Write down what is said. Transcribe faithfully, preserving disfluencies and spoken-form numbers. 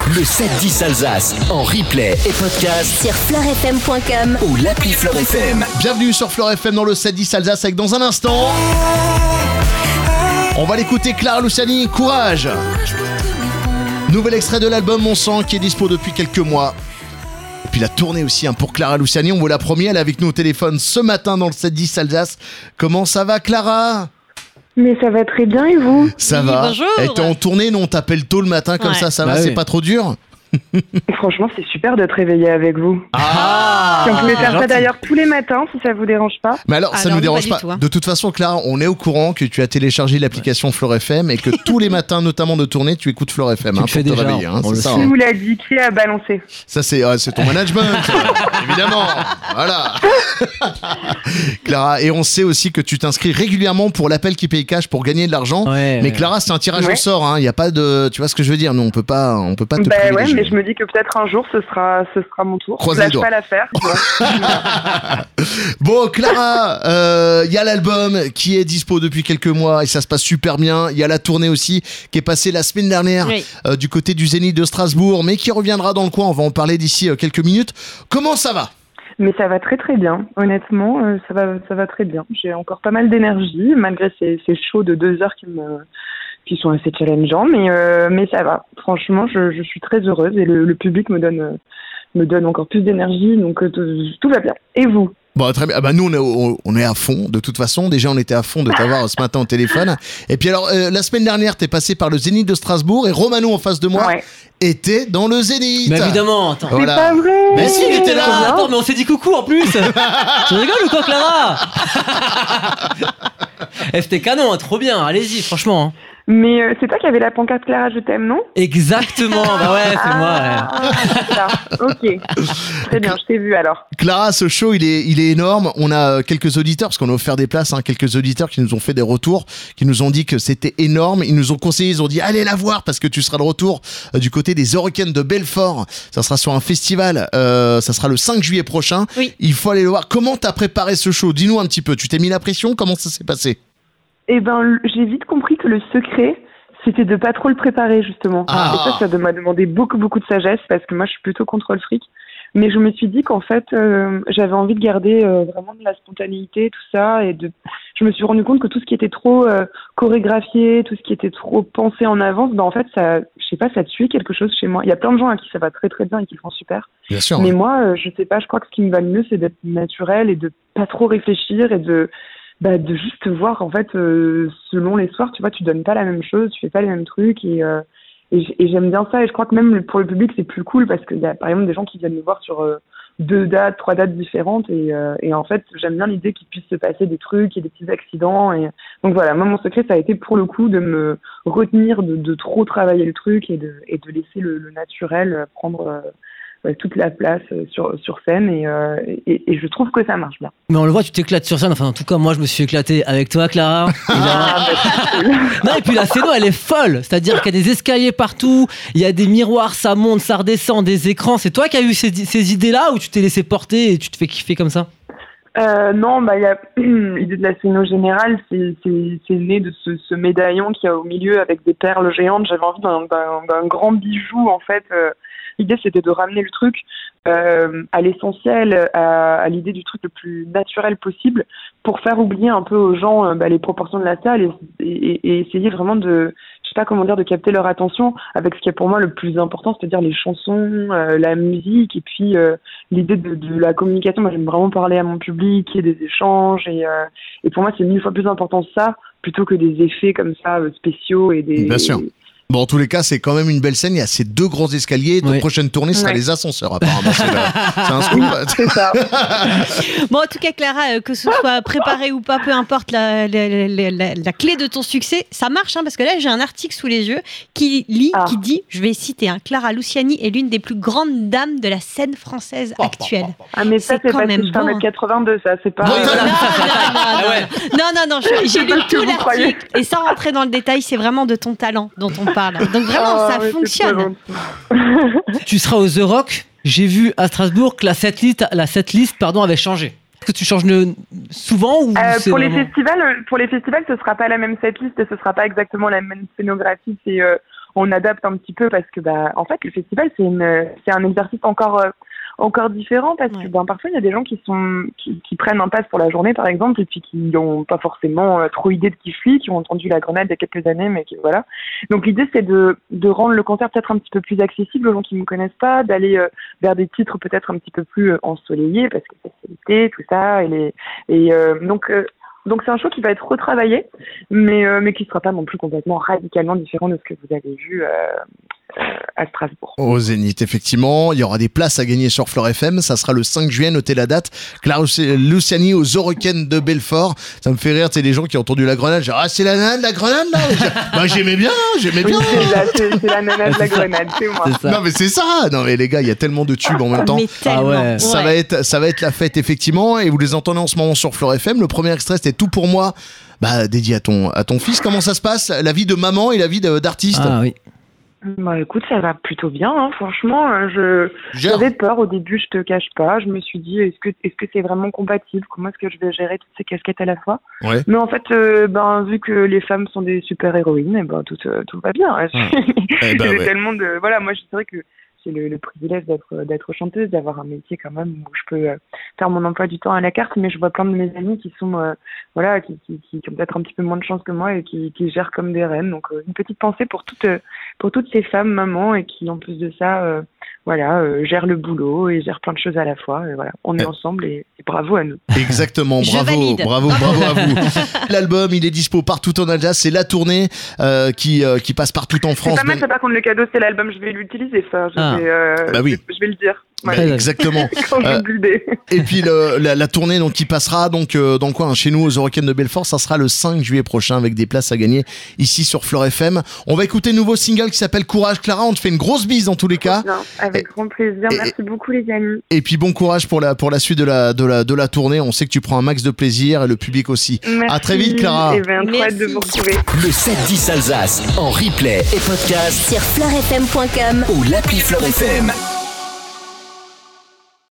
Le sept dix Alsace en replay et podcast sur fleur f m point com ou l'appli Fleur F M. Bienvenue sur Fleur F M dans le sept dix Alsace avec dans un instant, on va l'écouter, Clara Luciani, Courage. Nouvel extrait de l'album Mon Sang qui est dispo depuis quelques mois. Et puis la tournée aussi hein, pour Clara Luciani, on vous l'a promis, elle est avec nous au téléphone ce matin dans le sept dix Alsace. Comment ça va, Clara ? Mais ça va très bien et vous ? Ça Oui, va. bonjour. Et t'es en tournée, nous on t'appelle tôt le matin comme Ouais. ça, ça Bah va, oui. c'est pas trop dur ? Et franchement, c'est super de te réveiller avec vous. Ah Si on pouvait faire ça gentil. d'ailleurs tous les matins, si ça vous dérange pas. Mais alors, ça Alors, nous nous, pas dérange du pas. tout, hein. De toute façon, Clara, on est au courant que tu as téléchargé l'application Fleur F M et que tous les matins, notamment de tournée, tu écoutes Fleur F M Tu hein, le fais pour te déjà, réveiller. Hein, on c'est le ça, sait. Qui hein. vous l'a dit ? Qui a balancé ? Ça, c'est, euh, c'est ton management, euh, évidemment. Voilà. Clara, et on sait aussi que tu t'inscris régulièrement pour l'appel qui paye cash pour gagner de l'argent. Ouais, mais ouais. Clara, c'est un tirage au Ouais. sort. Il hein. y a pas de, tu vois ce que je veux dire. Nous, on peut pas, on peut pas te Bah ouais, privilégier. mais je me dis que peut-être un jour ce sera, ce sera mon tour. Croise Je les lâche doigts. pas l'affaire. tu vois. Bon, Clara, il euh, y a l'album qui est dispo depuis quelques mois et ça se passe super bien. Il y a la tournée aussi qui est passée la semaine dernière Oui. euh, du côté du Zénith de Strasbourg, mais qui reviendra dans le coin. On va en parler d'ici euh, quelques minutes. Comment ça va ? Mais ça va très très bien. Honnêtement, euh, ça va, ça va très bien. J'ai encore pas mal d'énergie malgré ces, ces shows de deux heures qui me, qui sont assez challengeants, mais euh, mais ça va. Franchement, je, je suis très heureuse et le, le public me donne, euh, me donne encore plus d'énergie, donc euh, tout, tout va bien. Et vous ? Bon, très bien. Ah bah, nous, on est, au- on est à fond, de toute façon. Déjà, on était à fond de t'avoir ce matin au téléphone. Et puis alors, euh, la semaine dernière, t'es passé par le Zénith de Strasbourg et Romano, en face de moi, Ouais. était dans le Zénith. Mais évidemment, attends. Voilà. C'est pas vrai. Mais si, il était là. Trop bien. Attends, mais on s'est dit coucou en plus. Tu rigoles ou quoi, Clara? Eh, c'était canon, hein, trop bien. Allez-y, franchement. hein. Mais euh, c'est toi qui avais la pancarte Clara, je t'aime, non ? Exactement. Bah ouais, c'est moi. ouais. Ah, c'est ça. Ok. Très bien, je t'ai vu alors. Clara, ce show, il est, il est énorme. On a euh, quelques auditeurs, parce qu'on a offert des places, hein, quelques auditeurs qui nous ont fait des retours, qui nous ont dit que c'était énorme. Ils nous ont conseillé, ils ont dit allez la voir parce que tu seras de retour euh, du côté des Eurocaines de Belfort. Ça sera sur un festival, euh, ça sera le cinq juillet prochain. Oui. Il faut aller le voir. Comment t'as préparé ce show ? Dis-nous un petit peu. Tu t'es mis la pression ? Comment ça s'est passé ? Eh ben, l- j'ai vite compris que le secret, c'était de pas trop le préparer, justement. Ah. Et ça, ça m'a demandé beaucoup, beaucoup de sagesse, parce que moi, je suis plutôt contrôle fric. Mais je me suis dit qu'en fait, euh, j'avais envie de garder euh, vraiment de la spontanéité, tout ça, et de. Je me suis rendu compte que tout ce qui était trop euh, chorégraphié, tout ce qui était trop pensé en avance, ben en fait, ça, je sais pas, ça tuait quelque chose chez moi. Il y a plein de gens à qui ça va très très bien et qui le font super. Bien sûr. Mais moi, euh, je sais pas, je crois que ce qui me va le mieux, c'est d'être naturel et de pas trop réfléchir et de, bah, de juste voir, en fait, euh, selon les soirs, tu vois, tu donnes pas la même chose, tu fais pas les mêmes trucs et, euh, et, j- et j'aime bien ça. Et je crois que même pour le public, c'est plus cool parce qu'il y a par exemple des gens qui viennent me voir sur euh, deux dates, trois dates différentes et, euh, et en fait, j'aime bien l'idée qu'il puisse se passer des trucs et des petits accidents. Et donc voilà, moi, mon secret, ça a été pour le coup de me retenir de, de trop travailler le truc et de, et de laisser le, le naturel prendre euh, ouais, toute la place euh, sur, sur scène et, euh, et, et je trouve que ça marche bien. Mais on le voit, tu t'éclates sur scène. Enfin, en tout cas, moi, je me suis éclaté avec toi, Clara. Ah, bah, c'est cool. Non, et puis la scène, elle est folle. C'est-à-dire qu'il y a des escaliers partout, il y a des miroirs, ça monte, ça redescend, des écrans. C'est toi qui as eu ces, ces idées-là ou tu t'es laissé porter et tu te fais kiffer comme ça? Euh, non, bah, il y a l'idée de la scéno générale, c'est, c'est, c'est né de ce, ce médaillon qu'il y a au milieu avec des perles géantes. J'avais envie d'un, d'un, d'un grand bijou, en fait. Euh, l'idée, c'était de ramener le truc euh, à l'essentiel, à, à l'idée du truc le plus naturel possible pour faire oublier un peu aux gens euh, bah, les proportions de la salle et, et, et essayer vraiment de, je sais pas comment dire, de capter leur attention avec ce qui est pour moi le plus important, c'est-à-dire les chansons, euh, la musique et puis euh, l'idée de, de la communication. Moi, j'aime vraiment parler à mon public et des échanges et, euh, et pour moi, c'est mille fois plus important ça plutôt que des effets comme ça euh, spéciaux et des. Bien sûr. Bon, en tous les cas, c'est quand même une belle scène. Il y a ces deux grands escaliers. Notre Oui. prochaine tournée sera Ouais. les ascenseurs, apparemment. C'est, le- c'est un scoop. C'est ça. Bon, en tout cas, Clara, euh, que ce soit préparé ou pas, peu importe la, la, la, la- la clé de ton succès, ça marche, hein, parce que là, j'ai un article sous les yeux qui lit, Ah. qui dit, je vais citer, hein, Clara Luciani est l'une des plus grandes dames de la scène française actuelle. Ah, mais ça, C'est c'est quand parce même que je fais beau, un hein. mètre quatre-vingt-deux, ça, c'est pas. Oui, euh, voilà. Non, Ah non, ouais. non, non, non, non, je- j'ai C'est lu pas ce que tout vous croyez. l'article et sans rentrer dans le détail, c'est vraiment de ton talent dont on parle. Donc vraiment, Oh, ça mais c'est fonctionne. trop gentil. Tu seras au The Rock. J'ai vu à Strasbourg que la setlist, la setlist, pardon, avait changé. Est-ce que tu changes le... souvent ou Euh, c'est pour les vraiment- festivals, euh, pour les festivals, ce sera pas la même setlist et ce sera pas exactement la même scénographie. C'est, euh, on adapte un petit peu parce que bah en fait le festival c'est une c'est un exercice encore euh, encore différent parce que Ouais. ben parfois il y a des gens qui sont qui, qui prennent un pass pour la journée par exemple et puis qui n'ont pas forcément euh, trop idée de Tifli, qui ont entendu la Grenade il y a quelques années mais qui voilà. Donc l'idée c'est de de rendre le concert peut-être un petit peu plus accessible aux gens qui ne me connaissent pas, d'aller euh, vers des titres peut-être un petit peu plus euh, ensoleillés parce que c'est l'été, tout ça et les et euh, donc euh, donc c'est un show qui va être retravaillé, mais euh, mais qui sera pas non plus complètement radicalement différent de ce que vous avez vu euh, euh, à Strasbourg. Au Zénith, effectivement, il y aura des places à gagner sur Fleur F M. Ça sera le cinq juillet, notez la date. Clara Luciani aux Oroken de Belfort. Ça me fait rire, tu sais, les gens qui ont entendu la Grenade. Genre, ah, c'est la nana de la Grenade, là. Bah, j'aimais bien, j'aimais Oui, bien. c'est la, c'est, c'est la nana de la C'est ça. Grenade, c'est moi. C'est ça. Non, mais c'est ça. Non, mais les gars, il y a tellement de tubes en même temps. Mais tellement. Ah ouais. Ça va être, ça va être la fête, effectivement. Et vous les entendez en ce moment sur Fleur F M. Le premier extrait, c'était Tout pour moi. Bah, dédié à ton, à ton fils. Comment ça se passe? La vie de maman et la vie de- d'artiste? Ah oui. Bah écoute, ça va plutôt bien, hein, franchement. euh, Je Gère. j'avais peur au début, je te cache pas. Je me suis dit, est-ce que est-ce que c'est vraiment compatible? Comment est-ce que je vais gérer toutes ces casquettes à la fois? Ouais. Mais en fait, euh, ben vu que les femmes sont des super héroïnes, et ben tout euh, tout va bien. Eh ben J'ai ouais. tellement de voilà, moi c'est vrai que j'ai le, le privilège d'être d'être chanteuse, d'avoir un métier quand même où je peux euh, faire mon emploi du temps à la carte, mais je vois plein de mes amis qui sont euh, voilà qui, qui, qui, qui ont peut-être un petit peu moins de chance que moi et qui, qui gèrent comme des reines. Donc euh, une petite pensée pour toutes euh, pour toutes ces femmes mamans et qui en plus de ça euh, voilà euh, gèrent le boulot et gèrent plein de choses à la fois. Et voilà, on est Eh. ensemble et, et bravo à nous. Exactement, Je bravo, valide. bravo, bravo à vous. L'album, il est dispo partout en Alsace. C'est la tournée euh, qui euh, qui passe partout en C'est France. pas mal, Ben- ça par contre le cadeau c'est l'album, je vais l'utiliser ça. Je Ah. vais euh, Bah oui. je, je vais le dire. Ben, Ouais. exactement. Quand je Euh, vais builder. Et puis le- la, la tournée donc qui passera donc euh, dans quoi, hein, chez nous aux Oroken de Belfort, ça sera le cinq juillet prochain avec des places à gagner ici sur Fleur F M. On va écouter un nouveau single qui s'appelle Courage. Clara, on te fait une grosse bise dans tous les cas. Bien, avec grand plaisir. et- Merci beaucoup les amis. Et puis bon courage pour la pour la suite de la de la de la tournée. On sait que tu prends un max de plaisir et le public aussi. Merci. À très vite, Clara. Et bien, trop hâte de Merci. vous retrouver. Le sept dix Alsace en replay et podcast Sur fleurfm point com ou l'appli Fleur F M.